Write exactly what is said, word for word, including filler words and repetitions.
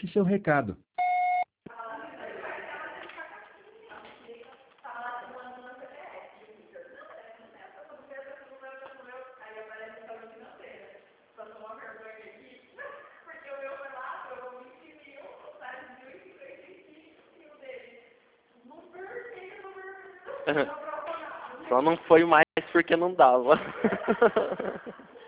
Deixe seu recado. Só não foi mais porque não dava.